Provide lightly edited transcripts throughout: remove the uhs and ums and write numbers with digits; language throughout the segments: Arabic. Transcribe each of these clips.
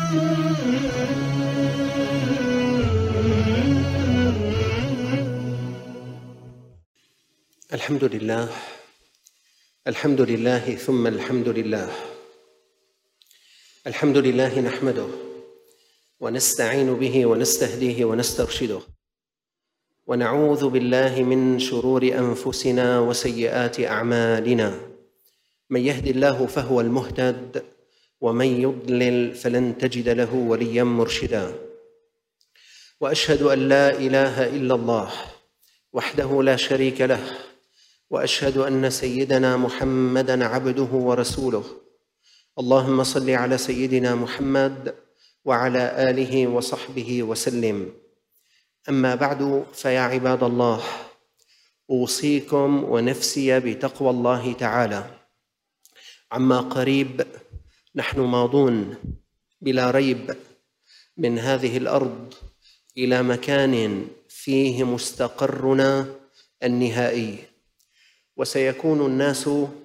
الحمد لله، الحمد لله ثم الحمد لله. الحمد لله نحمده ونستعين به ونستهديه ونسترشده، ونعوذ بالله من شرور أنفسنا وسيئات أعمالنا. من يهد الله فهو المهتد، ومن يضلل فلن تجد له وليا مرشدا. وأشهد أن لا إله إلا الله وحده لا شريك له، وأشهد أن سيدنا محمدًا عبده ورسوله. اللهم صل على سيدنا محمد وعلى آله وصحبه وسلم. أما بعد، فيا عباد الله، أوصيكم ونفسي بتقوى الله تعالى. عما قريب نحن ماضون بلا ريب من هذه الأرض إلى مكان فيه مستقرنا النهائي، وسيكون الناس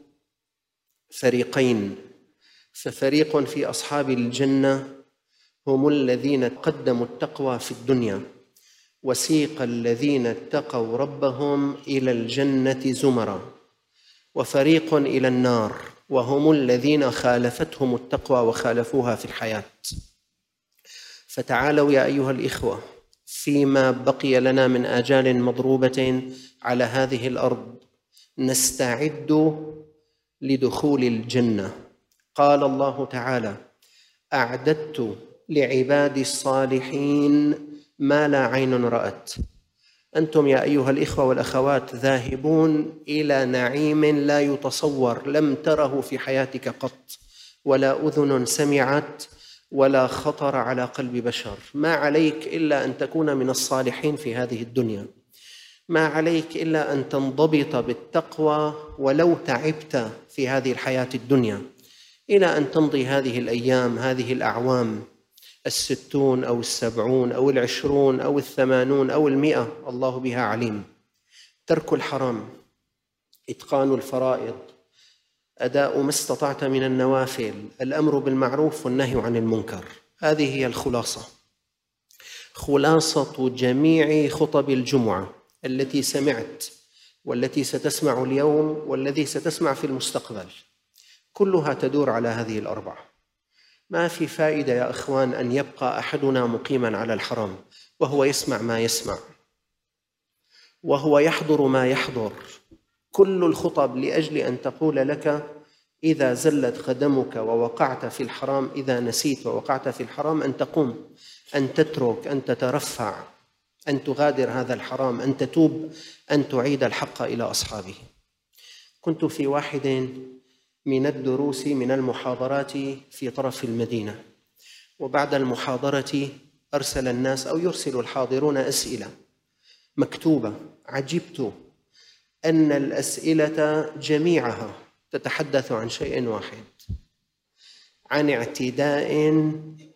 فريقين، ففريق في أصحاب الجنة هم الذين قدموا التقوى في الدنيا، وسيق الذين اتقوا ربهم إلى الجنة زمرا، وفريق إلى النار وهم الذين خالفتهم التقوى وخالفوها في الحياة. فتعالوا يا أيها الإخوة، فيما بقي لنا من آجال مضروبة على هذه الأرض نستعد لدخول الجنة. قال الله تعالى: أعددت لعبادي الصالحين ما لا عين رأت. أنتم يا أيها الإخوة والأخوات ذاهبون إلى نعيم لا يتصور، لم تره في حياتك قط، ولا أذن سمعت، ولا خطر على قلب بشر. ما عليك إلا أن تكون من الصالحين في هذه الدنيا، ما عليك إلا أن تنضبط بالتقوى ولو تعبت في هذه الحياة الدنيا، إلى أن تمضي هذه الأيام، هذه الأعوام 60 أو 70 أو 20 أو 80 أو 100، الله بها عليم. ترك الحرام، إتقان الفرائض، أداء ما استطعت من النوافل، الأمر بالمعروف والنهي عن المنكر، هذه هي الخلاصة، خلاصة جميع خطب الجمعة التي سمعت والتي ستسمع اليوم والذي ستسمع في المستقبل، كلها تدور على هذه الأربعة. ما في فائدة يا أخوان أن يبقى أحدنا مقيما على الحرام وهو يسمع ما يسمع، وهو يحضر ما يحضر. كل الخطب لأجل أن تقول لك إذا زلت قدمك ووقعت في الحرام، إذا نسيت ووقعت في الحرام، أن تقوم، أن تترك، أن تترفع، أن تغادر هذا الحرام، أن تتوب، أن تعيد الحق إلى أصحابه. كنت في واحد من الدروس من المحاضرات في طرف المدينة، وبعد المحاضرة أرسل الناس أو يرسل الحاضرون أسئلة مكتوبة. عجبت أن الأسئلة جميعها تتحدث عن شيء واحد: عن اعتداء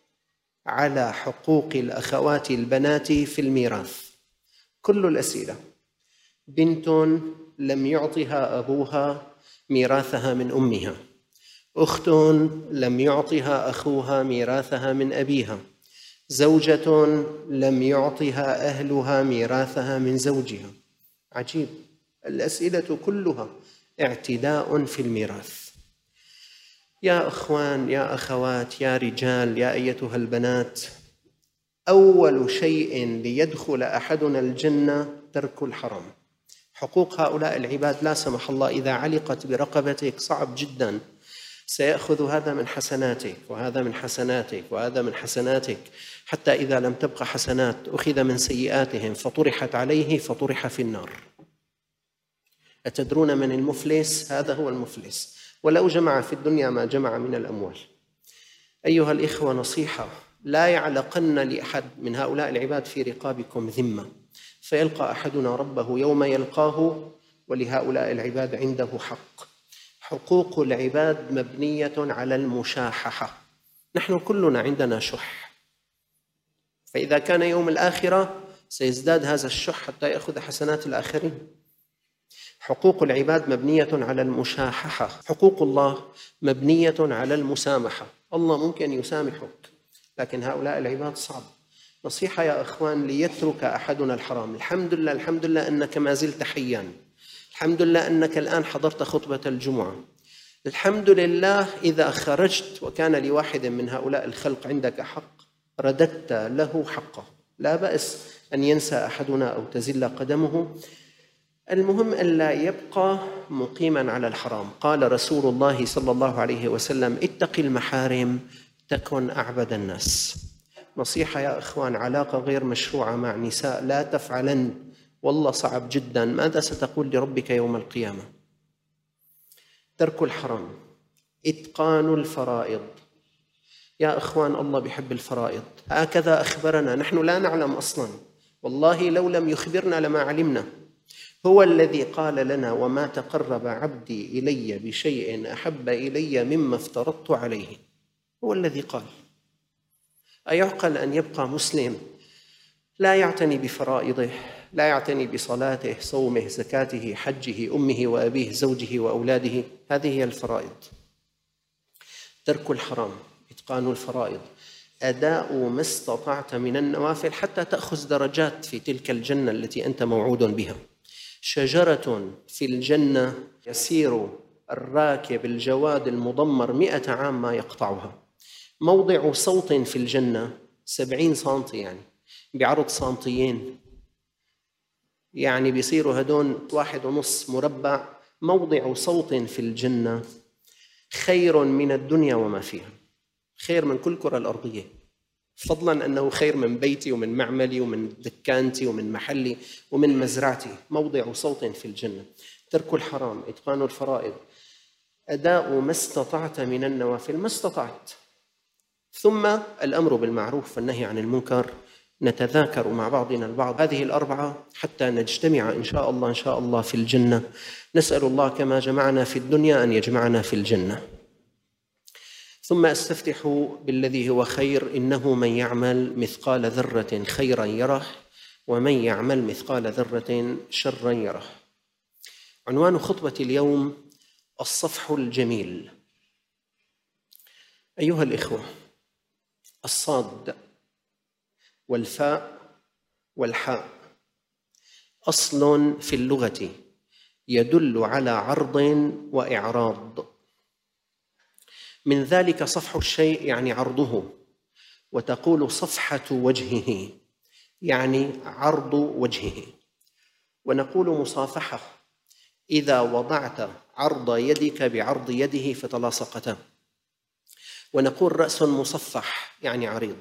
على حقوق الأخوات البنات في الميراث. كل الأسئلة: بنت لم يعطها أبوها ميراثها من أمها، أخت لم يعطها أخوها ميراثها من أبيها، زوجة لم يعطها أهلها ميراثها من زوجها. عجيب، الأسئلة كلها اعتداء في الميراث. يا أخوان، يا أخوات، يا رجال، يا أيتها البنات، أول شيء ليدخل أحدنا الجنة ترك الحرام. حقوق هؤلاء العباد لا سمح الله إذا علقت برقبتك صعب جدا، سيأخذ هذا من حسناتك وهذا من حسناتك وهذا من حسناتك، حتى إذا لم تبق حسنات أخذ من سيئاتهم فطرحت عليه فطرح في النار. أتدرون من المفلس؟ هذا هو المفلس، ولو جمع في الدنيا ما جمع من الأموال. أيها الإخوة، نصيحة: لا يعلقن لأحد من هؤلاء العباد في رقابكم ذمة، فيلقى أحدنا ربه يوم يلقاه ولهؤلاء العباد عنده حق. حقوق العباد مبنية على المشاححة. نحن كلنا عندنا شح، فإذا كان يوم الآخرة سيزداد هذا الشح حتى يأخذ حسنات الآخرين. حقوق العباد مبنية على المشاححة، حقوق الله مبنية على المسامحة. الله ممكن يسامحك، لكن هؤلاء العباد صعب. نصيحة يا أخوان: ليترك أحدنا الحرام. الحمد لله، الحمد لله أنك ما زلت حيا، الحمد لله أنك الآن حضرت خطبة الجمعة، الحمد لله إذا خرجت وكان لواحد من هؤلاء الخلق عندك حق رددت له حقه، لا بأس أن ينسى أحدنا أو تزل قدمه. المهم ألا يبقى مقيما على الحرام. قال رسول الله صلى الله عليه وسلم: اتق المحارم تكن أعبد الناس. نصيحة يا إخوان: علاقة غير مشروعة مع نساء لا تفعلن، والله صعب جدا. ماذا ستقول لربك يوم القيامة؟ ترك الحرام، إتقان الفرائض. يا إخوان، الله بيحب الفرائض، هكذا أخبرنا، نحن لا نعلم أصلا، والله لو لم يخبرنا لما علمنا. هو الذي قال لنا: وما تقرب عبدي إلي بشيء أحب إلي مما افترضت عليه. هو الذي قال. أيعقل أن يبقى مسلم لا يعتني بفرائضه، لا يعتني بصلاته، صومه، زكاته، حجه، أمه وأبيه، زوجه وأولاده؟ هذه هي الفرائض. ترك الحرام، إتقان الفرائض، أداء ما استطعت من النوافل حتى تأخذ درجات في تلك الجنة التي أنت موعود بها. شجرة في الجنة يسير الراكب الجواد المضمر 100 عام ما يقطعها. موضع صوت في الجنة 70 سنتي، يعني بعرض سنتيين، يعني بيصيروا هدون 1.5 مربع. موضع صوت في الجنة خير من الدنيا وما فيها، خير من كل كرة الأرضية، فضلاً أنه خير من بيتي ومن معملي ومن دكانتي ومن محلي ومن مزرعتي. موضع صوت في الجنة. ترك الحرام، إتقان الفرائض، أداء ما استطعت من النوافل ما استطعت، ثم الأمر بالمعروف والنهي عن المنكر. نتذاكر مع بعضنا البعض هذه الأربعة حتى نجتمع إن شاء الله في الجنة. نسأل الله كما جمعنا في الدنيا أن يجمعنا في الجنة. ثم أستفتح بالذي هو خير: إنه من يعمل مثقال ذرة خيرا يره، ومن يعمل مثقال ذرة شرا يره. عنوان خطبة اليوم: الصفح الجميل. أيها الإخوة، الصاد والفاء والحاء أصل في اللغة يدل على عرض وإعراض. من ذلك صفح الشيء يعني عرضه، وتقول صفحة وجهه يعني عرض وجهه. ونقول مصافحة إذا وضعت عرض يدك بعرض يده فتلاصقتا. ونقول رأس مصفح يعني عريض.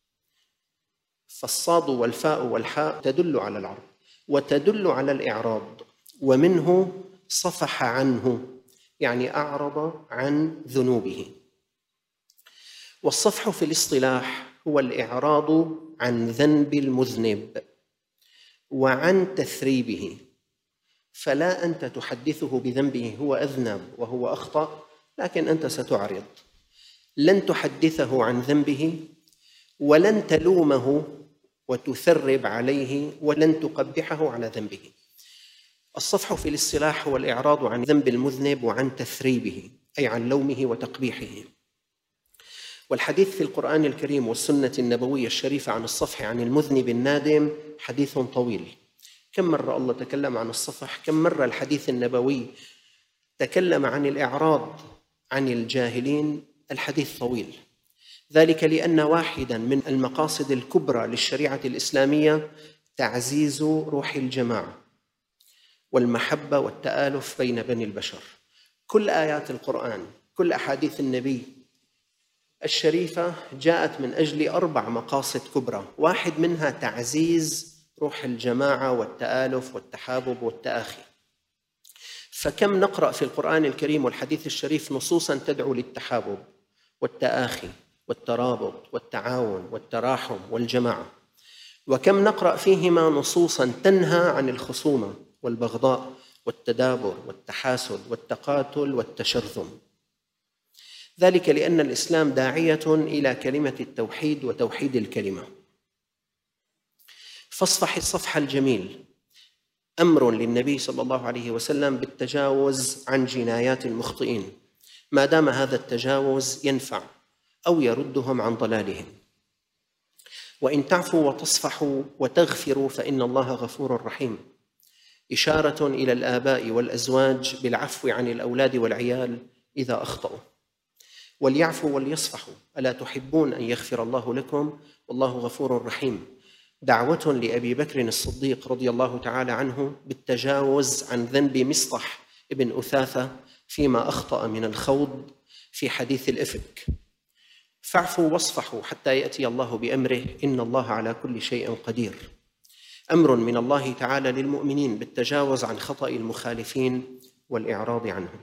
فالصاد والفاء والحاء تدل على العرض وتدل على الإعراض. ومنه صفح عنه يعني أعرض عن ذنوبه. والصفح في الاصطلاح هو الإعراض عن ذنب المذنب وعن تثريبه. فلا أنت تحدثه بذنبه، هو أذنب وهو أخطأ، لكن أنت ستعرض، لن تحدثه عن ذنبه ولن تلومه وتثرب عليه ولن تقبحه على ذنبه. الصفح في الاصطلاح هو الإعراض عن ذنب المذنب وعن تثريبه، أي عن لومه وتقبيحه. والحديث في القرآن الكريم والسنة النبوية الشريفة عن الصفح عن المذنب النادم حديث طويل. كم مرة الله تكلم عن الصفح؟ كم مرة الحديث النبوي تكلم عن الإعراض عن الجاهلين؟ الحديث طويل. ذلك لأن واحداً من المقاصد الكبرى للشريعة الإسلامية تعزيز روح الجماعة والمحبة والتآلف بين بني البشر. كل آيات القرآن، كل أحاديث النبي الشريفة جاءت من أجل 4 مقاصد كبرى، واحد منها تعزيز روح الجماعة والتآلف والتحابب والتآخي. فكم نقرأ في القرآن الكريم والحديث الشريف نصوصاً تدعو للتحابب والتآخي والترابط والتعاون والتراحم والجماعة، وكم نقرأ فيهما نصوصاً تنهى عن الخصومة والبغضاء والتدابر والتحاسد والتقاتل والتشرذم. ذلك لأن الإسلام داعية إلى كلمة التوحيد وتوحيد الكلمة. فاصفح الصفح الجميل أمر للنبي صلى الله عليه وسلم بالتجاوز عن جنايات المخطئين، ما دام هذا التجاوز ينفع أو يردهم عن ضلالهم. وإن تعفوا وتصفحوا وتغفروا فإن الله غفور رحيم، إشارة إلى الآباء والأزواج بالعفو عن الأولاد والعيال إذا أخطأوا. وليعفوا وليصفحوا، ألا تحبون أن يغفر الله لكم والله غفور رحيم، دعوة لأبي بكر الصديق رضي الله تعالى عنه بالتجاوز عن ذنب مصطح ابن أثاثة فيما أخطأ من الخوض في حديث الإفك. فاعفوا واصفحوا حتى يأتي الله بأمره، إن الله على كل شيء قدير. أمر من الله تعالى للمؤمنين بالتجاوز عن خطأ المخالفين والإعراض عنهم.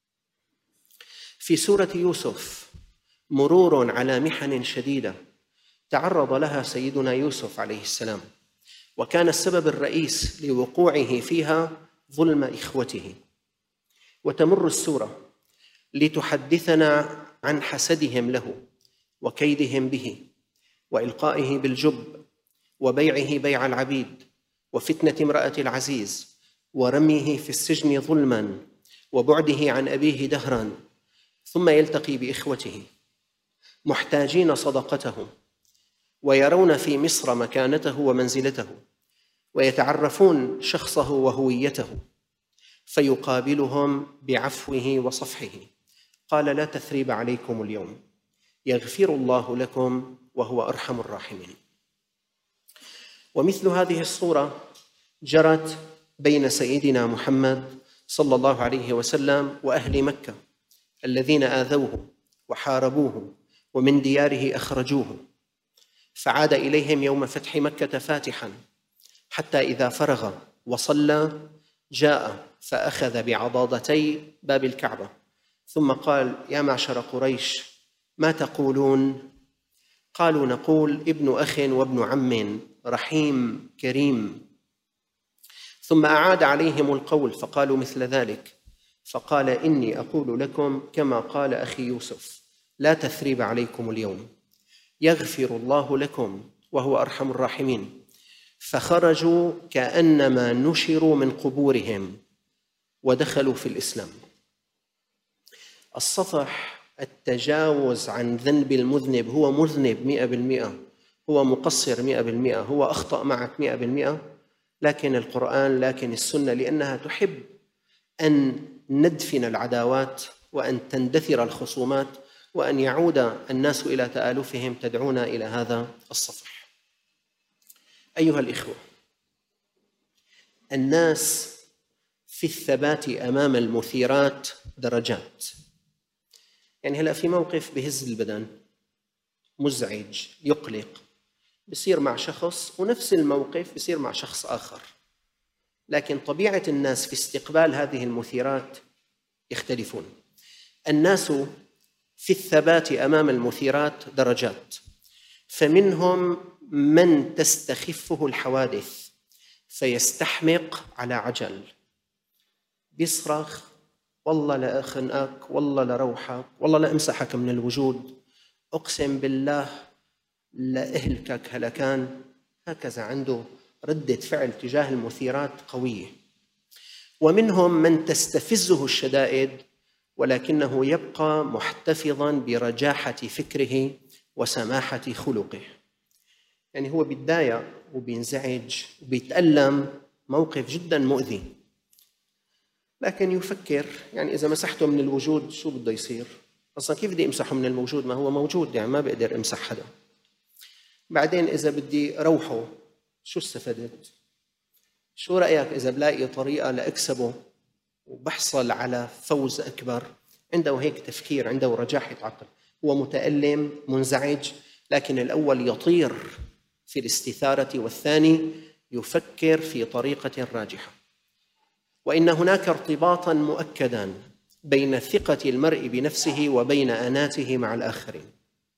في سورة يوسف مرور على محن شديدة تعرض لها سيدنا يوسف عليه السلام، وكان السبب الرئيس لوقوعه فيها ظلم إخوته. وتمر السورة لتحدثنا عن حسدهم له وكيدهم به وإلقائه بالجب وبيعه بيع العبيد وفتنة امرأة العزيز ورميه في السجن ظلماً وبعده عن أبيه دهراً، ثم يلتقي بإخوته محتاجين صدقته ويرون في مصر مكانته ومنزلته ويتعرفون شخصه وهويته، فيقابلهم بعفوه وصفحه. قال: لا تثريب عليكم اليوم، يغفر الله لكم وهو أرحم الراحمين. ومثل هذه الصورة جرت بين سيدنا محمد صلى الله عليه وسلم وأهل مكة الذين آذوه وحاربوه ومن دياره أخرجوه، فعاد إليهم يوم فتح مكة فاتحاً، حتى إذا فرغ وصلى جاء فأخذ بعضادتي باب الكعبة، ثم قال: يا معشر قريش، ما تقولون؟ قالوا: نقول ابن أخ وابن عم رحيم كريم. ثم أعاد عليهم القول فقالوا مثل ذلك، فقال: إني أقول لكم كما قال أخي يوسف، لا تثريب عليكم اليوم، يغفر الله لكم وهو أرحم الراحمين. فخرجوا كأنما نشروا من قبورهم ودخلوا في الإسلام. الصفح، التجاوز عن ذنب المذنب. هو مذنب 100%، هو مقصر 100%، هو أخطأ معك 100%، لكن القرآن، لكن السنة، لأنها تحب أن ندفن العداوات وأن تندثر الخصومات وأن يعود الناس إلى تآلفهم، تدعونا إلى هذا الصفح. أيها الإخوة، الناس في الثبات أمام المثيرات درجات. يعني هلأ في موقف بهز البدن، مزعج، يقلق، بصير مع شخص، ونفس الموقف بصير مع شخص آخر، لكن طبيعة الناس في استقبال هذه المثيرات يختلفون. الناس في الثبات أمام المثيرات درجات، فمنهم من تستخفه الحوادث فيستحمق على عجل، بيصرخ: والله لا أخنقك، والله لا روحك، والله لا أمسحك من الوجود، أقسم بالله لا أهلكك هلكان. هكذا عنده ردة فعل تجاه المثيرات قوية. ومنهم من تستفزه الشدائد ولكنه يبقى محتفظاً برجاحة فكره وسماحة خلقه. يعني هو بيتضايق وبينزعج وبيتألم، موقف جداً مؤذي، لكن يفكر: يعني إذا مسحته من الوجود شو بده يصير؟ أصلاً كيف بدي أمسحه من الموجود؟ ما هو موجود، يعني ما بقدر أمسح حدا. بعدين إذا بدي روحه شو استفدت؟ شو رأيك إذا بلاقي طريقة لأكسبه وبحصل على فوز أكبر؟ عنده هيك تفكير، عنده رجاحة عقل، هو متألم منزعج، لكن الأول يطير في الاستثارة والثاني يفكر في طريقة راجحة. وإن هناك ارتباطاً مؤكداً بين ثقة المرء بنفسه وبين أناته مع الآخرين.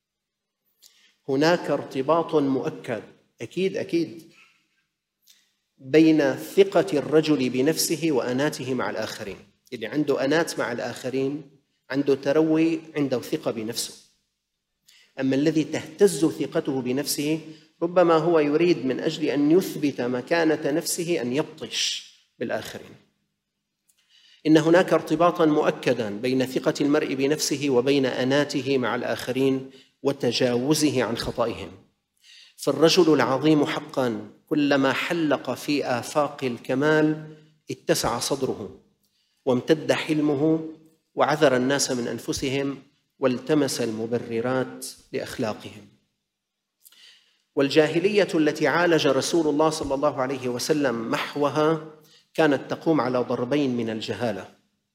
هناك ارتباط مؤكد أكيد بين ثقة الرجل بنفسه وأناته مع الآخرين. اللي عنده أنات مع الآخرين عنده تروي، عنده ثقة بنفسه. أما الذي تهتز ثقته بنفسه ربما هو يريد من أجل أن يثبت مكانة نفسه أن يبطش بالآخرين. إن هناك ارتباطاً مؤكداً بين ثقة المرء بنفسه وبين أناته مع الآخرين وتجاوزه عن خطئهم. فالرجل العظيم حقا كلما حلق في آفاق الكمال اتسع صدره وامتد حلمه وعذر الناس من أنفسهم والتمس المبررات لأخلاقهم. والجاهلية التي عالج رسول الله صلى الله عليه وسلم محوها كانت تقوم على ضربين من الجهالة: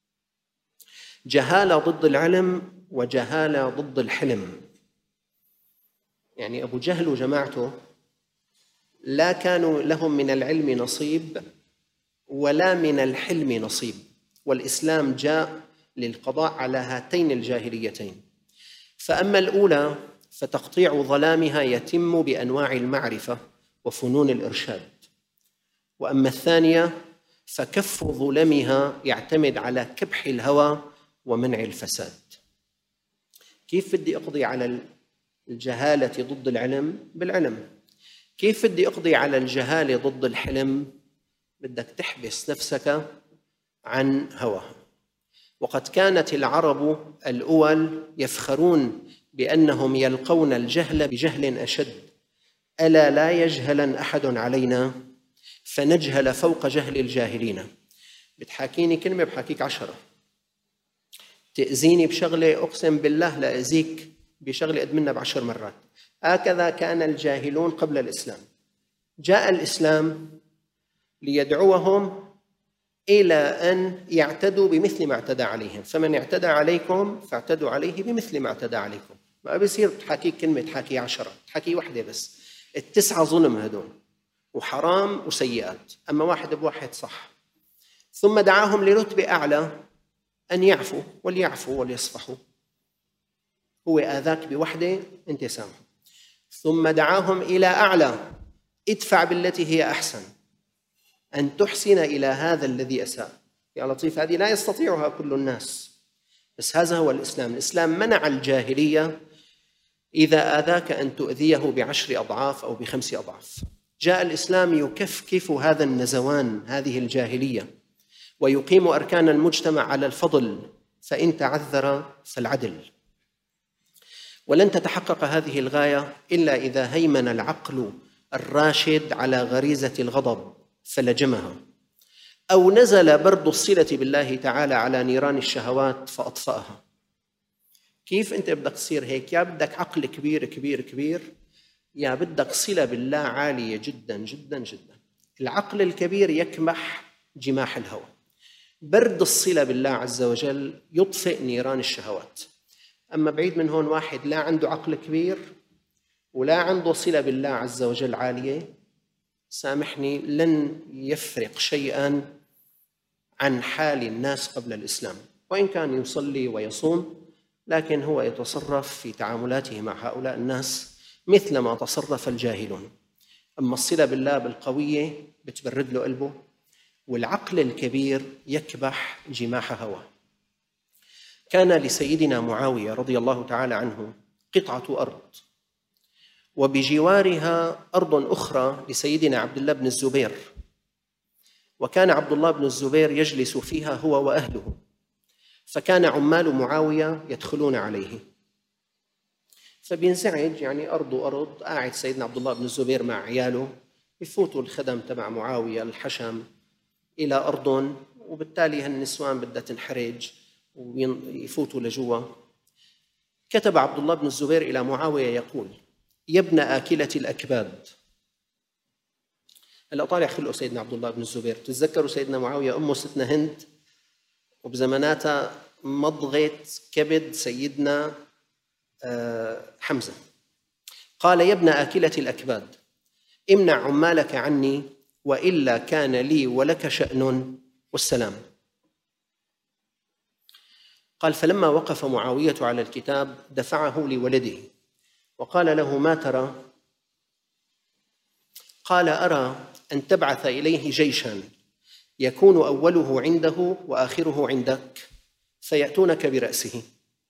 جهالة ضد العلم وجهالة ضد الحلم. يعني أبو جهل وجماعته لا كانوا لهم من العلم نصيب ولا من الحلم نصيب، والإسلام جاء للقضاء على هاتين الجاهليتين. فأما الأولى فتقطيع ظلامها يتم بأنواع المعرفة وفنون الإرشاد، وأما الثانية فكف ظلمها يعتمد على كبح الهوى ومنع الفساد. كيف بدي أقضي على الجهالة ضد العلم؟ بالعلم. كيف بدي أقضي على الجهالة ضد الحلم؟ بدك تحبس نفسك عن هواها. وقد كانت العرب الأول يفخرون بأنهم يلقون الجهل بجهل أشد: ألا لا يجهلن أحد علينا فنجهل فوق جهل الجاهلين. بتحاكيني كلمة بحاكيك 10، تأذيني بشغلة أقسم بالله لأذيك بشغلة قد منها ب10 مرات. هكذا كان الجاهلون قبل الإسلام. جاء الإسلام ليدعوهم إلى أن يعتدوا بمثل ما اعتدى عليهم، فمن اعتدى عليكم فاعتدوا عليه بمثل ما اعتدى عليكم. ما بيصير تحاكيك كلمة تحاكي 10، تحاكي واحدة بس. 9 ظلم هدول وحرام وسيئات، أما واحد بواحد صح. ثم دعاهم لرتبة أعلى أن يعفوا وليعفوا وليصفحوا. هو آذاك بوحدة أنت سامحه. ثم دعاهم إلى أعلى: ادفع بالتي هي أحسن، أن تحسن إلى هذا الذي أساء. يا لطيف، هذه لا يستطيعها كل الناس، بس هذا هو الإسلام. الإسلام منع الجاهلية إذا آذاك أن تؤذيه ب10 أضعاف أو ب5 أضعاف. جاء الإسلام يكفكف هذا النزوان، هذه الجاهلية، ويقيم أركان المجتمع على الفضل، فإن تعذر فالعدل. ولن تتحقق هذه الغاية إلا إذا هيمن العقل الراشد على غريزة الغضب فلجمها، أو نزل برد الصلة بالله تعالى على نيران الشهوات فأطفأها. كيف أنت بدك تصير هيك؟ يا بدك عقل كبير كبير كبير، يا بدك صلة بالله عالية جدا جدا جدا. العقل الكبير يكمح جماح الهوى، برد الصلة بالله عز وجل يطفئ نيران الشهوات. أما بعيد من هون واحد لا عنده عقل كبير ولا عنده صلة بالله عز وجل عالية، سامحني، لن يفرق شيئا عن حال الناس قبل الإسلام. وإن كان يصلي ويصوم، لكن هو يتصرف في تعاملاته مع هؤلاء الناس مثل ما تصرف الجاهلون. أما الصلة بالله بالقوية بتبرد له قلبه، والعقل الكبير يكبح جماح هواه. كان لسيدنا معاوية رضي الله تعالى عنه قطعة أرض، وبجوارها أرض أخرى لسيدنا عبد الله بن الزبير، وكان عبد الله بن الزبير يجلس فيها هو وأهله، فكان عمال معاوية يدخلون عليه، فبينزعج، يعني أرض قاعد سيدنا عبد الله بن الزبير مع عياله، يفوتوا الخدم تبع معاوية الحشم إلى أرض، وبالتالي هالنسوان بدها تنحرج ويفوتوا لجوا. كتب عبد الله بن الزبير إلى معاوية يقول: يا ابن آكلة الأكباد. هلا طالع خلقه سيدنا عبد الله بن الزبير. تتذكروا سيدنا معاوية أمه ستنا هند، وبزماناتها مضغة كبد سيدنا حمزة. قال: يا ابن آكلة الأكباد، امنع عمالك عني وإلا كان لي ولك شأن والسلام. قال: فلما وقف معاوية على الكتاب دفعه لولده وقال له: ما ترى؟ قال: أرى أن تبعث إليه جيشا يكون أوله عنده وآخره عندك، فيأتونك برأسه.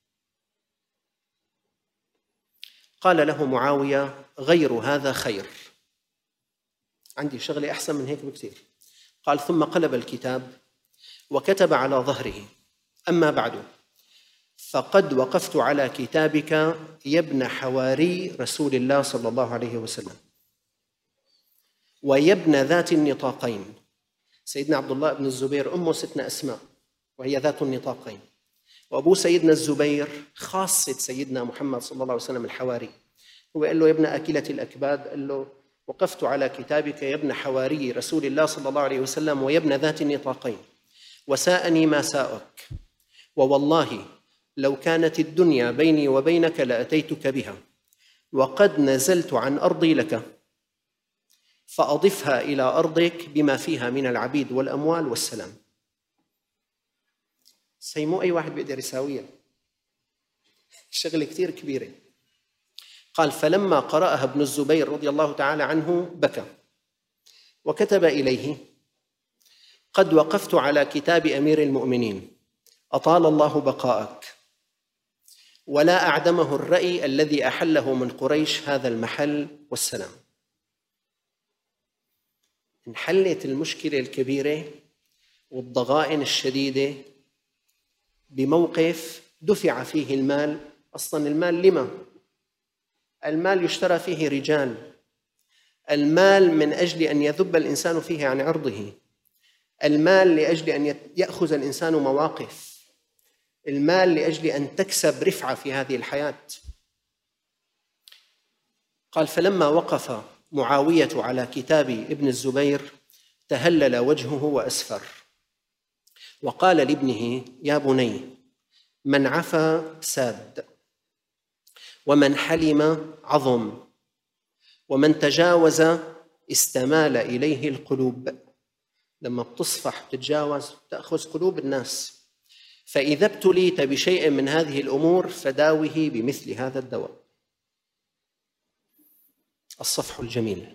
قال له معاوية: غير هذا خير، عندي شغلة أحسن من هيك بكثير. قال: ثم قلب الكتاب وكتب على ظهره: أما بعد، فقد وقفت على كتابك يا ابن حواري رسول الله صلى الله عليه وسلم، ويا ابن ذات النطاقين. سيدنا عبد الله بن الزبير أمه ستنا أسماء وهي ذات النطاقين، وأبو سيدنا الزبير خاصة سيدنا محمد صلى الله عليه وسلم الحواري. هو قال له: يا ابن أكلة الأكباد، قال له: وقفت على كتابك يا ابن حواري رسول الله صلى الله عليه وسلم ويا ابن ذات النطاقين، وساءني ما ساءك، ووالله لو كانت الدنيا بيني وبينك لأتيتك بها، وقد نزلت عن أرضي لك، فأضفها إلى أرضك بما فيها من العبيد والأموال والسلام. مو أي واحد بيقدر يساويها، شغلة كثير كبيرة. قال: فلما قرأها ابن الزبير رضي الله تعالى عنه بكى وكتب إليه: قد وقفت على كتاب أمير المؤمنين، أطال الله بقاءك، ولا أعدمه الرأي الذي أحله من قريش هذا المحل والسلام. انحلت المشكلة الكبيرة والضغائن الشديدة بموقف دفع فيه المال. أصلاً المال لما؟ المال يشترى فيه رجال، المال من أجل أن يذب الإنسان فيه عن عرضه، المال لأجل أن يأخذ الإنسان مواقف، المال لأجل أن تكسب رفعة في هذه الحياة. قال: فلما وقف معاوية على كتاب ابن الزبير تهلل وجهه وأسفر، وقال لابنه: يا بني، من عفا ساد، ومن حلم عظم، ومن تجاوز استمال إليه القلوب. لما بتصفح تتجاوز تأخذ قلوب الناس. فإذا ابتليت بشيء من هذه الأمور فداوه بمثل هذا الدواء. الصفح الجميل.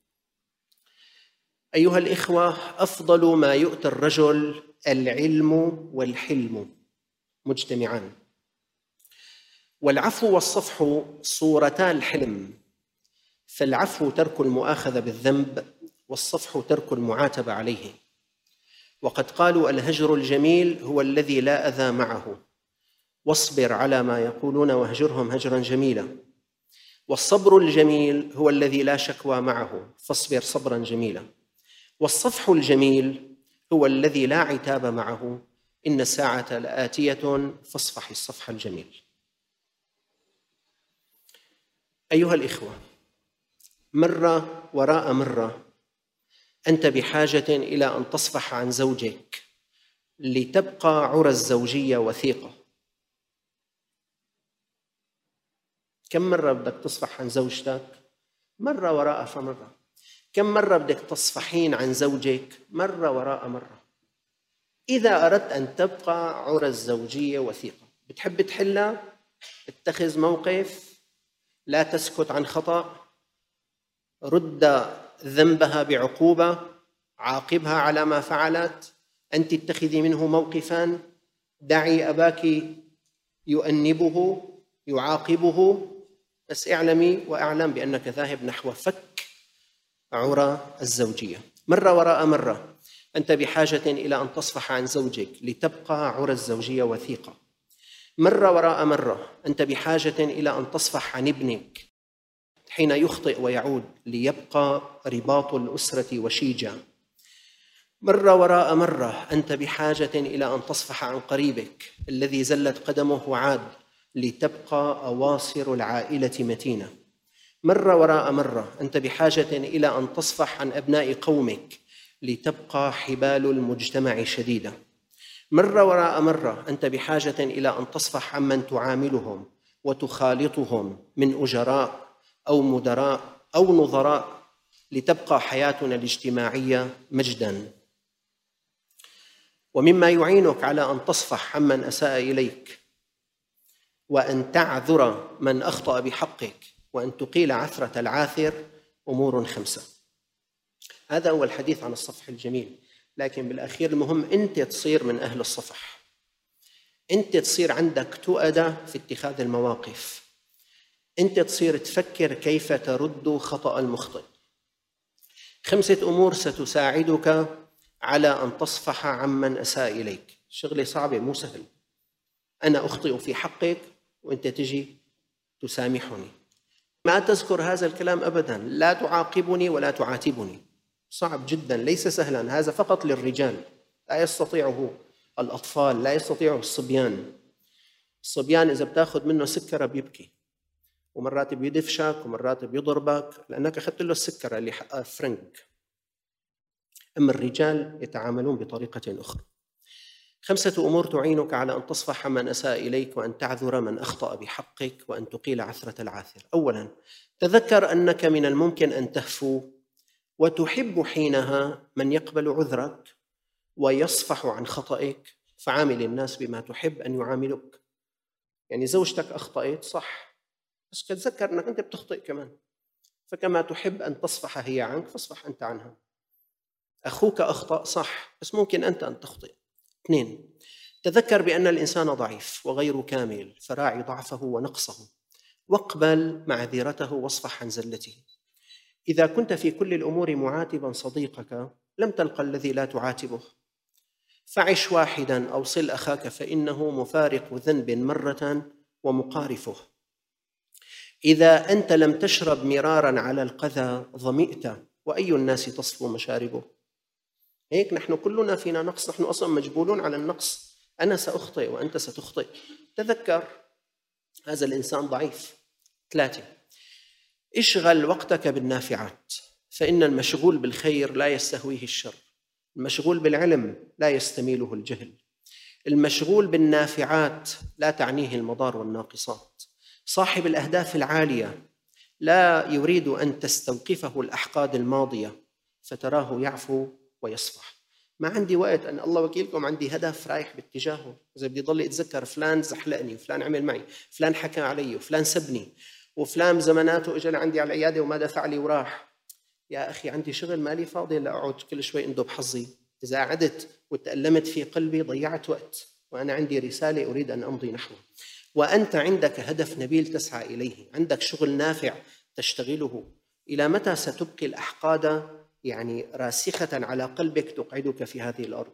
أيها الإخوة، أفضل ما يؤتى الرجل العلم والحلم مجتمعان، والعفو والصفح صورتا الحلم، فالعفو ترك المؤاخذة بالذنب، والصفح ترك المعاتبة عليه. وقد قالوا: الهجر الجميل هو الذي لا أذى معه، واصبر على ما يقولون واهجرهم هجرا جميلا. والصبر الجميل هو الذي لا شكوى معه، فاصبر صبرا جميلا. والصفح الجميل هو الذي لا عتاب معه، إن الساعة لآتية فاصفح الصفح الجميل. أيها الإخوة، مرة وراء مرة أنت بحاجة إلى أن تصفح عن زوجك لتبقى عرى الزوجية وثيقة. كم مرة بدك تصفح عن زوجتك؟ مرة وراء فمرة. كم مرة بدك تصفحين عن زوجك؟ مرة وراء مرة. إذا أردت أن تبقى عرى الزوجية وثيقة، بتحب تحلها؟ اتخذ موقف، لا تسكت عن خطأ، رد ذنبها بعقوبة، عاقبها على ما فعلت، أنت اتخذي منه موقفاً، دعي أباك يؤنبه يعاقبه، بس اعلمي وأعلم بأنك ذاهب نحو فك عرى الزوجية. مرة وراء مرة أنت بحاجة إلى أن تصفح عن زوجك لتبقى عرى الزوجية وثيقة. مرة وراء مرة أنت بحاجة إلى أن تصفح عن ابنك حين يخطئ ويعود ليبقى رباط الأسرة وشيجا. مرة وراء مرة أنت بحاجة إلى أن تصفح عن قريبك الذي زلت قدمه وعاد لتبقى أواصر العائلة متينة. مرة وراء مرة أنت بحاجة إلى أن تصفح عن أبناء قومك لتبقى حبال المجتمع شديدة. مرة وراء مرة أنت بحاجة إلى أن تصفح عمن تعاملهم وتخالطهم من أجراء أو مدراء أو نظراء لتبقى حياتنا الاجتماعية مجداً. ومما يعينك على أن تصفح عمن أساء إليك، وأن تعذر من أخطأ بحقك، وأن تقيل عثرة العاثر، أمور 5. هذا هو الحديث عن الصفح الجميل. لكن بالأخير المهم أنت تصير من أهل الصفح، أنت تصير عندك تؤدة في اتخاذ المواقف، أنت تصير تفكر كيف ترد خطأ المخطئ. 5 أمور ستساعدك على أن تصفح عمن أساء إليك. شغلة صعبة، مو سهل. أنا أخطئ في حقك وأنت تجي تسامحني. ما تذكر هذا الكلام أبداً، لا تعاقبني ولا تعاتبني، صعب جدا، ليس سهلا، هذا فقط للرجال، لا يستطيعه الأطفال، لا يستطيعه الصبيان. الصبيان إذا بتاخذ منه سكرة بيبكي، ومرات بيدفشك، ومرات بيضربك لأنك أخذت له السكرة اللي حقها فرنك. أما الرجال يتعاملون بطريقة أخرى. 5 أمور تعينك على أن تصفح من أساء إليك، وأن تعذر من أخطأ بحقك، وأن تقيل عثرة العاثر. أولاً، تذكر أنك من الممكن أن تهفو، وتحب حينها من يقبل عذرك ويصفح عن خطئك، فعامل الناس بما تحب أن يعاملوك. يعني زوجتك أخطأت صح، بس تتذكر أنك أنت بتخطئ كمان، فكما تحب أن تصفح هي عنك فاصفح أنت عنها. أخوك أخطأ صح، بس ممكن أنت أن تخطئ. 2، تذكر بأن الإنسان ضعيف وغير كامل، فراعي ضعفه ونقصه، واقبل معذرته واصفح عن زلته. إذا كنت في كل الأمور معاتبا صديقك، لم تلقى الذي لا تعاتبه. فعش واحدا أو صل أخاك، فإنه مفارق ذنب مرة ومقارفه. إذا أنت لم تشرب مرارا على القذى ظمئت، وأي الناس تصفو مشاربه. هيك نحن كلنا فينا نقص، نحن أصلا مجبولون على النقص، أنا سأخطئ وأنت ستخطئ، تذكر هذا الإنسان ضعيف. 3، اشغل وقتك بالنافعات، فإن المشغول بالخير لا يستهويه الشر، المشغول بالعلم لا يستميله الجهل، المشغول بالنافعات لا تعنيه المضار والناقصات. صاحب الأهداف العالية لا يريد أن تستوقفه الأحقاد الماضية، فتراه يعفو ويصفح. ما عندي وقت، أن الله وكيلكم عندي هدف رايح باتجاهه، إذا بدي ضل أتذكر فلان زحلقني، وفلان عمل معي، فلان حكى علي، وفلان سبني، وفلان زماناته إجا لعندي على العيادة وما دفع لي وراح. يا أخي عندي شغل، مالي فاضي لأقعد كل شوي أندب حظي. إذا قعدت وتألمت في قلبي ضيعت وقت، وأنا عندي رسالة أريد أن أمضي نحوه. وأنت عندك هدف نبيل تسعى إليه، عندك شغل نافع تشتغله. إلى متى ستبقي الأحقاد يعني راسخة على قلبك تقعدك في هذه الأرض؟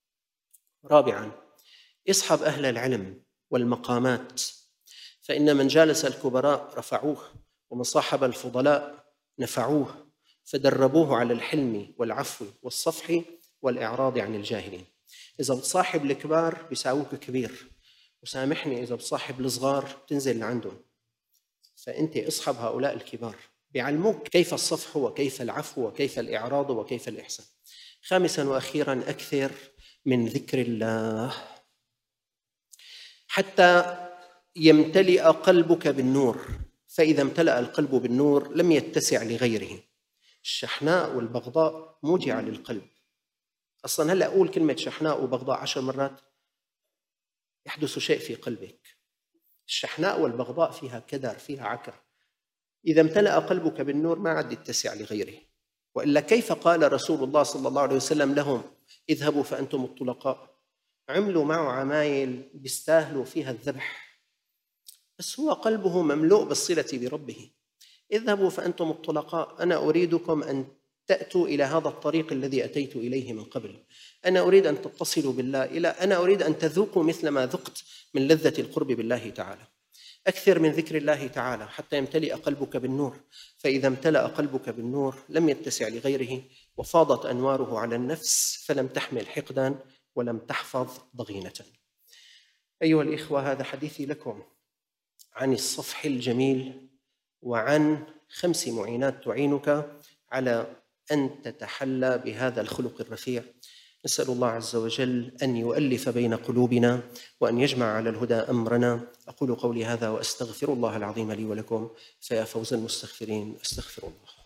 4، اصحب أهل العلم والمقامات، فإن من جالس الكبراء رفعوه، ومن صاحب الفضلاء نفعوه، فدربوه على الحلم والعفو والصفح والإعراض عن الجاهلين. إذا بتصاحب الكبار بيساووك كبير، وسامحني إذا بتصاحب الصغار تنزل لعندهم، فأنت اصحب هؤلاء الكبار بيعلموك كيف الصفح وكيف العفو وكيف الإعراض وكيف الإحسان. 5 وأخيرا، أكثر من ذكر الله حتى يمتلئ قلبك بالنور، فإذا امتلأ القلب بالنور لم يتسع لغيره. الشحناء والبغضاء موجعة للقلب. أصلا هلأ أقول كلمة شحناء وبغضاء 10 مرات يحدث شيء في قلبك. الشحناء والبغضاء فيها كدر، فيها عكر. إذا امتلأ قلبك بالنور ما عاد يتسع لغيره. وإلا كيف قال رسول الله صلى الله عليه وسلم لهم اذهبوا فأنتم الطلقاء؟ عملوا معه عمايل بيستاهلوا فيها الذبح، بس هو قلبه مملوء بالصلة بربه. اذهبوا فأنتم الطلقاء، أنا أريدكم أن تأتوا إلى هذا الطريق الذي أتيت إليه من قبل. أنا أريد أن تتصلوا بالله، أنا أريد أن تذوقوا مثل ما ذقت من لذة القرب بالله تعالى. أكثر من ذكر الله تعالى حتى يمتلئ قلبك بالنور، فإذا امتلأ قلبك بالنور لم يتسع لغيره، وفاضت أنواره على النفس فلم تحمل حقدا ولم تحفظ ضغينة. أيها الإخوة، هذا حديثي لكم عن الصفح الجميل، وعن 5 معينات تعينك على أن تتحلى بهذا الخلق الرفيع. نسأل الله عز وجل أن يؤلف بين قلوبنا، وأن يجمع على الهدى أمرنا. أقول قولي هذا وأستغفر الله العظيم لي ولكم، فيا فوز المستغفرين، أستغفر الله.